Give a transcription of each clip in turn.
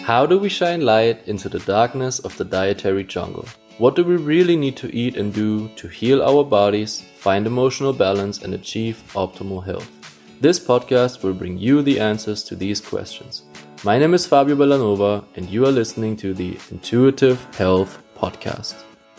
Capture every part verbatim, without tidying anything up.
How do we shine light into the darkness of the dietary jungle? What do we really need to eat and do to heal our bodies, find emotional balance, and achieve optimal health? This podcast will bring you the answers to these questions. My name is Fabio Bellanova, and you are listening to the Intuitive Health Podcast.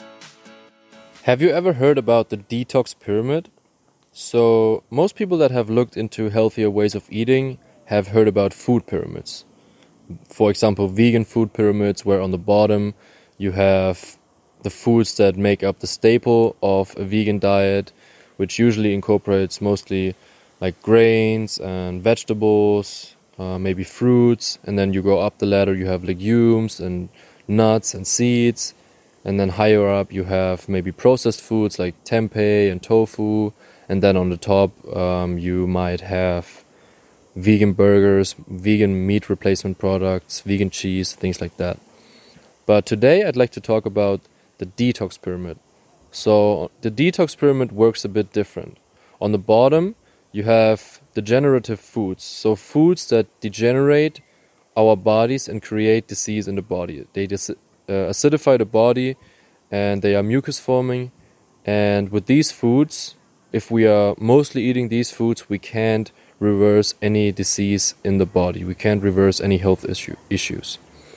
Have you ever heard about the detox pyramid? So, most people that have looked into healthier ways of eating have heard about food pyramids. For example, vegan food pyramids, where on the bottom you have the foods that make up the staple of a vegan diet, which usually incorporates mostly like grains and vegetables, uh, maybe fruits, and then you go up the ladder, you have legumes and nuts and seeds, and then higher up you have maybe processed foods like tempeh and tofu, and then on the top um, you might have vegan burgers, vegan meat replacement products, vegan cheese, things like that. But today I'd like to talk about the detox pyramid. So the detox pyramid works a bit different. On the bottom you have degenerative foods, so foods that degenerate our bodies and create disease in the body. They dis- uh, acidify the body and they are mucus forming, and with these foods, if we are mostly eating these foods, we can't reverse any disease in the body. We can't reverse any health issue, issues.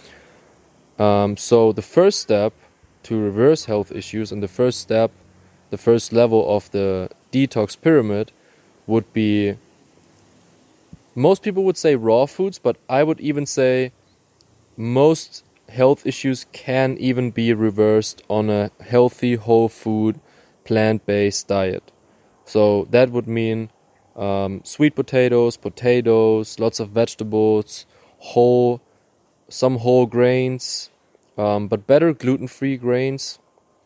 Um, so the first step to reverse health issues, and the first step, the first level of the detox pyramid would be, most people would say raw foods, but I would even say most health issues can even be reversed on a healthy, whole food, plant-based diet. So that would mean Um, sweet potatoes, potatoes, lots of vegetables, whole, some whole grains, um, but better gluten-free grains.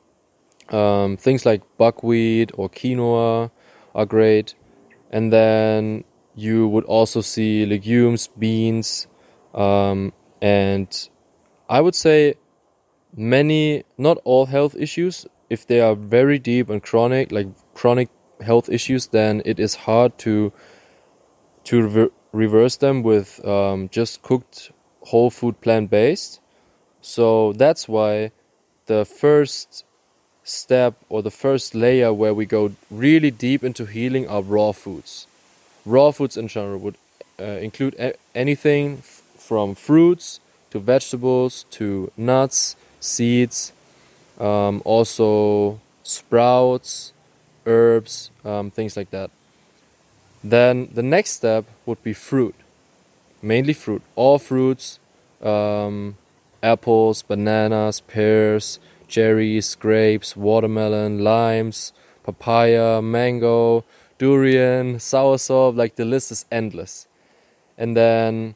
Um, things like buckwheat or quinoa are great. And then you would also see legumes, beans, um, and I would say many, not all health issues, if they are very deep and chronic, like chronic health issues, then it is hard to to rever- reverse them with um, just cooked whole food plant-based. So that's why the first step or the first layer where we go really deep into healing are raw foods. Raw foods in general would uh, include a- anything f- from fruits to vegetables to nuts, seeds, um, also sprouts, herbs, um, things like that. Then the next step would be fruit, mainly fruit, all fruits, um, apples, bananas, pears, cherries, grapes, watermelon, limes, papaya, mango, durian, soursop, like the list is endless. And then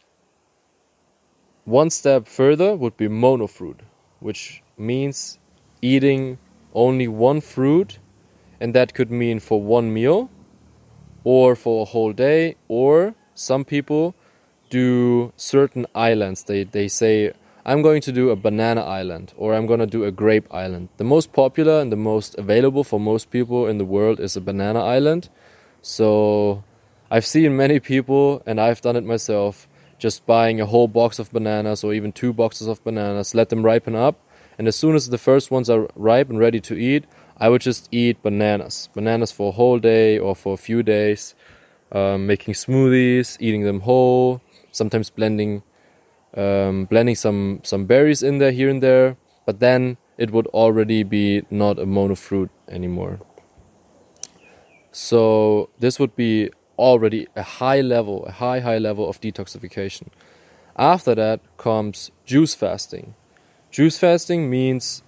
one step further would be monofruit, which means eating only one fruit. And that could mean for one meal, or for a whole day, or some people do certain islands. They they say, I'm going to do a banana island, or I'm going to do a grape island. The most popular and the most available for most people in the world is a banana island. So I've seen many people, and I've done it myself, just buying a whole box of bananas or even two boxes of bananas, let them ripen up, and as soon as the first ones are ripe and ready to eat, I would just eat bananas. Bananas for a whole day or for a few days. Um, making smoothies, eating them whole. Sometimes blending um, blending some, some berries in there here and there. But then it would already be not a monofruit anymore. So this would be already a high level, a high, high level of detoxification. After that comes juice fasting. Juice fasting means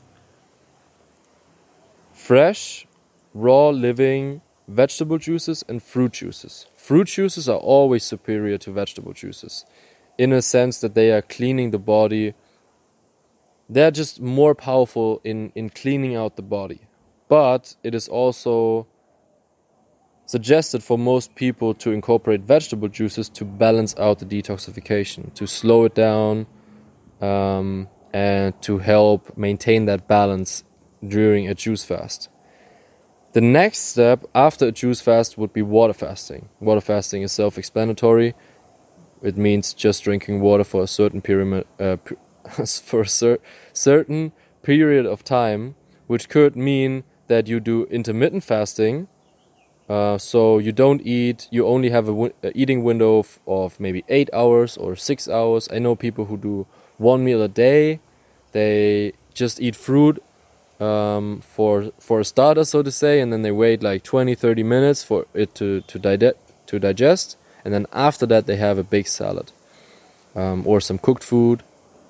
fresh, raw living vegetable juices and fruit juices. Fruit juices are always superior to vegetable juices in a sense that they are cleaning the body. They're just more powerful in, in cleaning out the body. But it is also suggested for most people to incorporate vegetable juices to balance out the detoxification, to slow it down, um, and to help maintain that balance during a juice fast. The next step after a juice fast would be water fasting. Water fasting is self-explanatory. it means just drinking water for a certain period, uh, for a cer- certain period of time, which could mean that you do intermittent fasting. Uh, so you don't eat, you only have a, w- a eating window of, of maybe eight hours or six hours. I know people who do one meal a day. They just eat fruit um, for for a starter, so to say, and then they wait like twenty, thirty minutes for it to, to, dide- to digest. And then after that they have a big salad um, or some cooked food.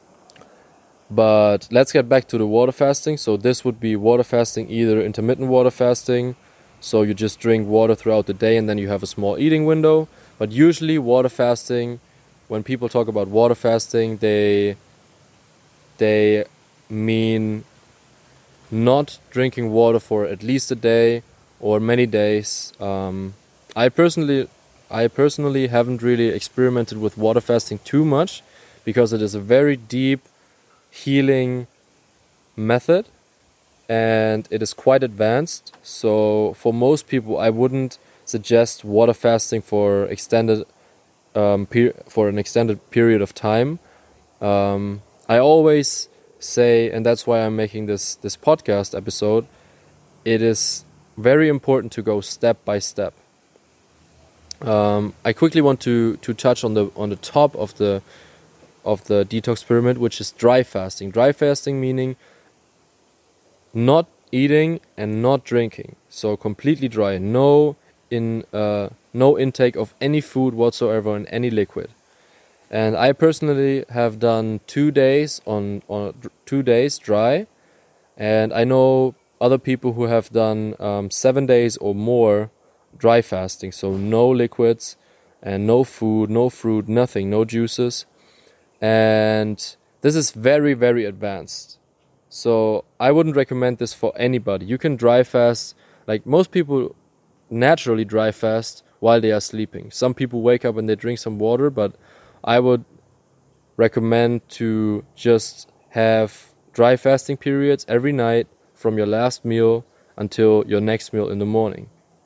But let's get back to the water fasting. So this would be water fasting, either intermittent water fasting, so you just drink water throughout the day and then you have a small eating window. But usually water fasting, when people talk about water fasting, they they mean not drinking water for at least a day or many days. Um, I personally I personally haven't really experimented with water fasting too much because it is a very deep healing method and it is quite advanced. So for most people, I wouldn't suggest water fasting for extended um, per- for an extended period of time. Um, I always say, and that's why I'm making this this podcast episode, it is very important to go step by step. Um, I quickly want to to touch on the on the top of the of the detox pyramid, which is dry fasting. Dry fasting meaning not eating and not drinking, so completely dry, no in uh, no intake of any food whatsoever and any liquid. And I personally have done two days on on two days dry, and I know other people who have done um, seven days or more dry fasting, so no liquids and no food, no fruit, nothing, no juices. And this is very, very advanced. So I wouldn't recommend this for anybody. You can dry fast, like most people naturally dry fast while they are sleeping. Some people wake up and they drink some water, but I would recommend to just have dry fasting periods every night from your last meal until your next meal in the morning.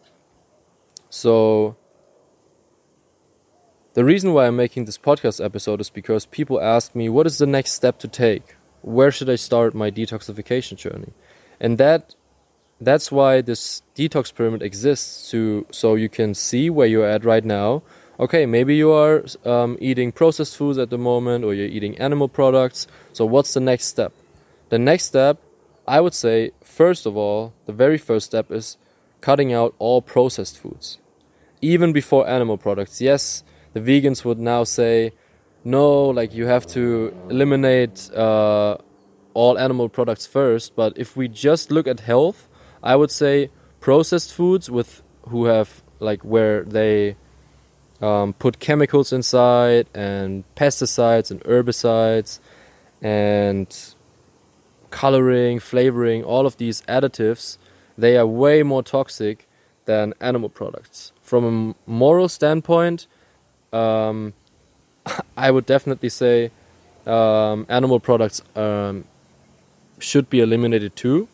So the reason why I'm making this podcast episode is because people ask me, what is the next step to take? Where should I start my detoxification journey? And that that's why this detox pyramid exists, to so you can see where you're at right now. Okay, maybe you are um, eating processed foods at the moment, or you're eating animal products. So what's the next step? The next step, I would say, first of all, the very first step is cutting out all processed foods. Even before animal products. Yes, the vegans would now say, no, like you have to eliminate uh, all animal products first. But if we just look at health, I would say processed foods with who have like where they um, put chemicals inside and pesticides and herbicides and coloring, flavoring, all of these additives, they are way more toxic than animal products. From a moral standpoint, um, I would definitely say um, animal products um, should be eliminated too.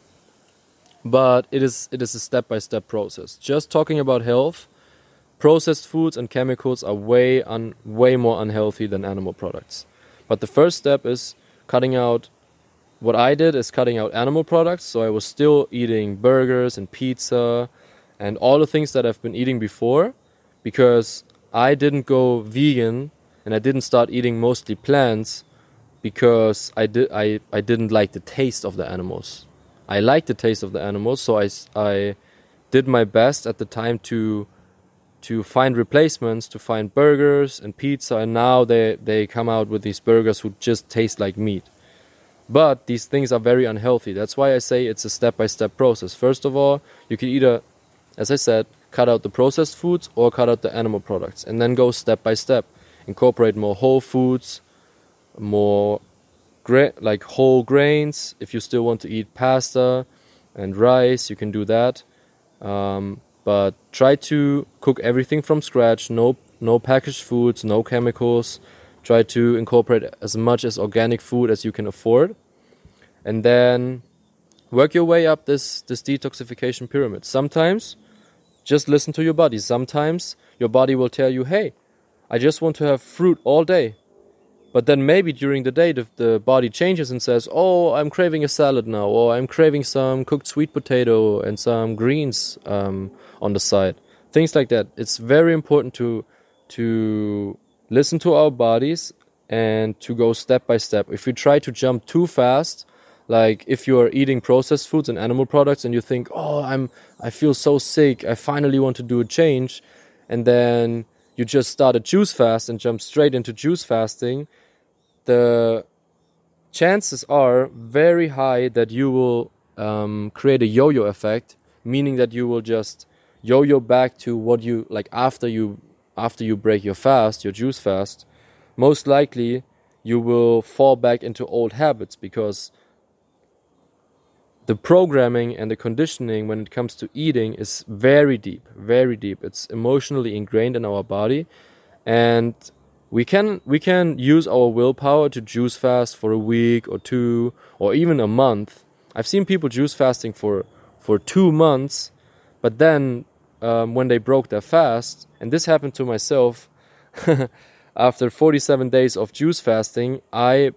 But it is it is a step-by-step process. Just talking about health, processed foods and chemicals are way un, way more unhealthy than animal products. But the first step is cutting out. What I did is cutting out animal products. So I was still eating burgers and pizza and all the things that I've been eating before, because I didn't go vegan and I didn't start eating mostly plants because I did I, I didn't like the taste of the animals. I liked the taste of the animals, so I, I did my best at the time to to find replacements, to find burgers and pizza, and now they, they come out with these burgers who just taste like meat. But these things are very unhealthy. That's why I say it's a step-by-step process. First of all, you can either, as I said, cut out the processed foods or cut out the animal products, and then go step by step. Incorporate more whole foods, more gra- like whole grains. If you still want to eat pasta and rice, you can do that. Um, but try to cook everything from scratch. No, no packaged foods, no chemicals. Try to incorporate as much as organic food as you can afford, and then work your way up this this detoxification pyramid. Sometimes just listen to your body. Sometimes your body will tell you, hey, I just want to have fruit all day. But then maybe during the day the, the body changes and says, oh, I'm craving a salad now, or I'm craving some cooked sweet potato and some greens um, on the side. Things like that. It's very important to to listen to our bodies and to go step by step. If we try to jump too fast, like if you are eating processed foods and animal products and you think, oh, I'm I feel so sick, I finally want to do a change, and then you just start a juice fast and jump straight into juice fasting, the chances are very high that you will um, create a yo-yo effect, meaning that you will just yo-yo back to what you like after you after you break your fast, your juice fast. Most likely you will fall back into old habits, because the programming and the conditioning when it comes to eating is very deep, very deep. It's emotionally ingrained in our body, and we can we can use our willpower to juice fast for a week or two or even a month. I've seen people juice fasting for for two months, but then um, when they broke their fast, and this happened to myself, after forty-seven days of juice fasting, I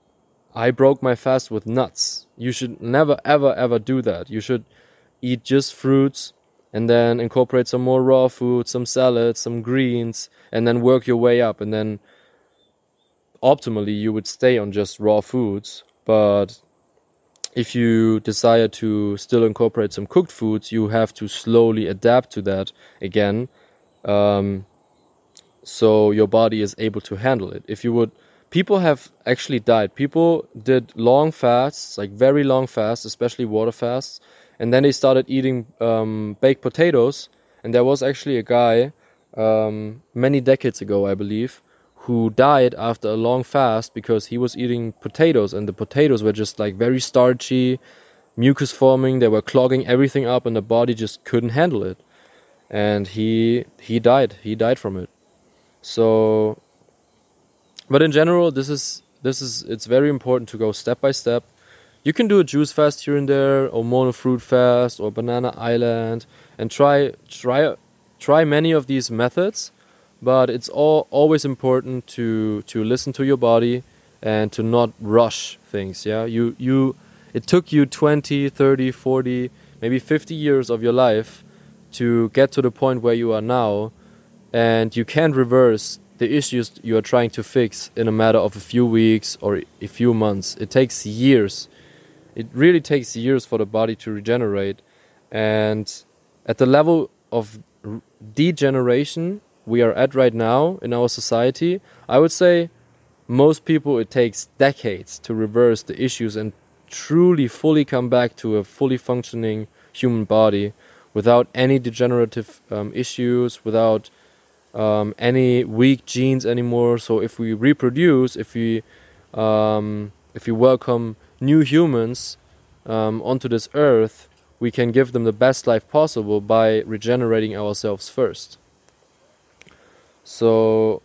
I broke my fast with nuts. You should never, ever, ever do that. You should eat just fruits and then incorporate some more raw food, some salads, some greens, and then work your way up. And then optimally, you would stay on just raw foods. But if you desire to still incorporate some cooked foods, you have to slowly adapt to that again, um, so your body is able to handle it. If you would... People have actually died. People did long fasts, like very long fasts, especially water fasts, and then they started eating um, baked potatoes. And there was actually a guy um, many decades ago, I believe, who died after a long fast because he was eating potatoes, and the potatoes were just like very starchy, mucus forming. They were clogging everything up, and the body just couldn't handle it. And he he died. He died from it. So... But in general, this is this is it's very important to go step by step. You can do a juice fast here and there, or mono fruit fast, or banana island, and try try try many of these methods. But it's all always important to to listen to your body and to not rush things. Yeah, you you it took you twenty, thirty, forty, maybe fifty years of your life to get to the point where you are now, and you can't reverse the issues you are trying to fix in a matter of a few weeks or a few months. It takes years. It really takes years for the body to regenerate. And at the level of degeneration we are at right now in our society, I would say most people, it takes decades to reverse the issues and truly fully come back to a fully functioning human body without any degenerative um, issues, without Um, any weak genes anymore. So if we reproduce, if we um, if we welcome new humans um, onto this earth, we can give them the best life possible by regenerating ourselves first. So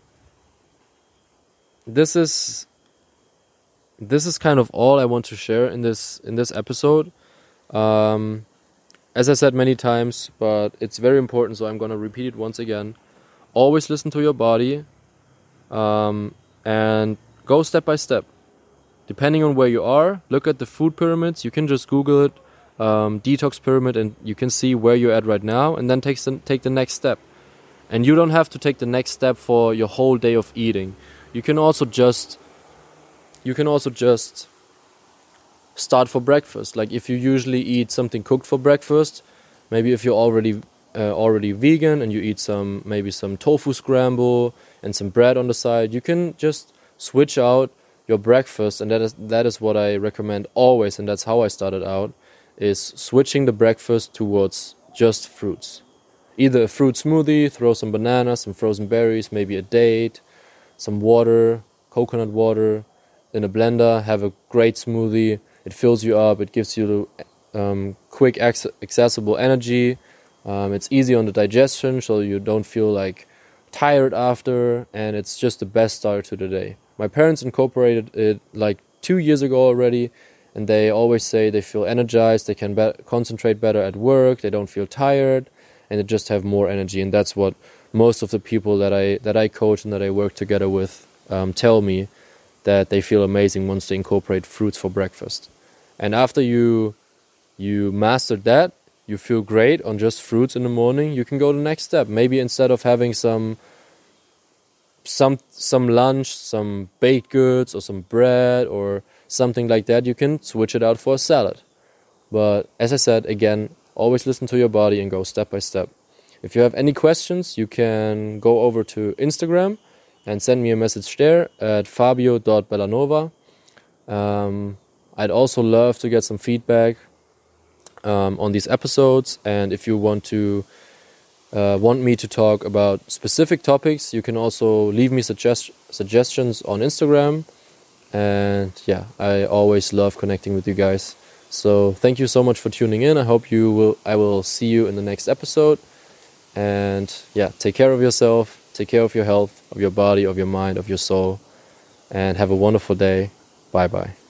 this is this is kind of all I want to share in this in this episode. Um, as I said many times, but it's very important, so I'm gonna repeat it once again. Always listen to your body, um, and go step by step. Depending on where you are, look at the food pyramids. You can just Google it, um, detox pyramid, and you can see where you're at right now, and then take the, take the next step. And you don't have to take the next step for your whole day of eating. You can also just, you can also just start for breakfast. Like if you usually eat something cooked for breakfast, maybe if you're already Uh, already vegan and you eat some maybe some tofu scramble and some bread on the side, you can just switch out your breakfast, and that is that is what I recommend always, and that's how I started out, is switching the breakfast towards just fruits. Either a fruit smoothie, throw some bananas, some frozen berries, maybe a date, some water, coconut water in a blender, have a great smoothie. It fills you up, it gives you um, quick ac- accessible energy. Um, it's easy on the digestion, so you don't feel like tired after, and it's just the best start to the day. My parents incorporated it like two years ago already, and they always say they feel energized, they can be- concentrate better at work, they don't feel tired, and they just have more energy. And that's what most of the people that I that I coach and that I work together with um, tell me that they feel amazing once they incorporate fruits for breakfast. And after you you mastered that, you feel great on just fruits in the morning, you can go to the next step. Maybe instead of having some some some lunch, some baked goods or some bread or something like that, you can switch it out for a salad. But as I said, again, always listen to your body and go step by step. If you have any questions, you can go over to Instagram and send me a message there at fabio dot bellanova. Um, I'd also love to get some feedback um, on these episodes, and if you want to uh, want me to talk about specific topics, you can also leave me suggest- suggestions on Instagram. And yeah, I always love connecting with you guys. So thank you so much for tuning in. I hope you will. I will see you in the next episode. And yeah, take care of yourself. Take care of your health, of your body, of your mind, of your soul. And have a wonderful day. Bye bye.